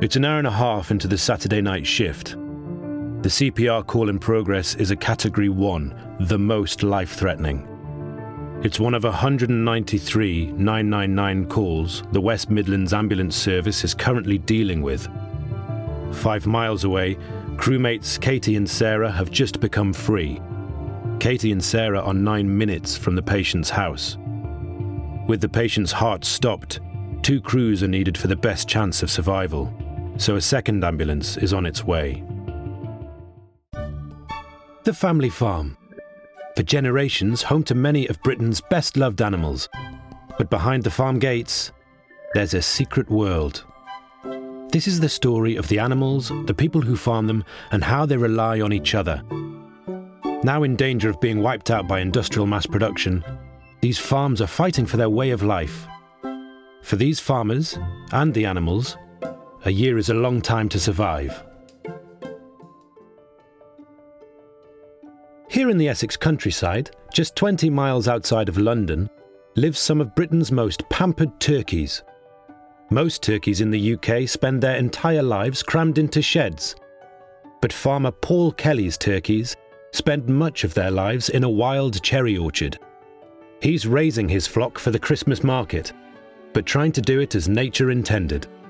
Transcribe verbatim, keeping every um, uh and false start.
It's an hour and a half into the Saturday night shift. The C P R call in progress is a Category one, the most life-threatening. It's one of one hundred ninety-three nine nine nine calls the West Midlands Ambulance Service is currently dealing with. Five miles away, crewmates Katie and Sarah have just become free. Katie and Sarah are nine minutes from the patient's house. With the patient's heart stopped, two crews are needed for the best chance of survival, so a second ambulance is on its way. The family farm. For generations, home to many of Britain's best-loved animals. But behind the farm gates, there's a secret world. This is the story of the animals, the people who farm them, and how they rely on each other. Now in danger of being wiped out by industrial mass production, these farms are fighting for their way of life. For these farmers, and the animals, a year is a long time to survive. Here in the Essex countryside, just twenty miles outside of London, live some of Britain's most pampered turkeys. Most turkeys in the U K spend their entire lives crammed into sheds. But farmer Paul Kelly's turkeys spend much of their lives in a wild cherry orchard. He's raising his flock for the Christmas market, but trying to do it as nature intended.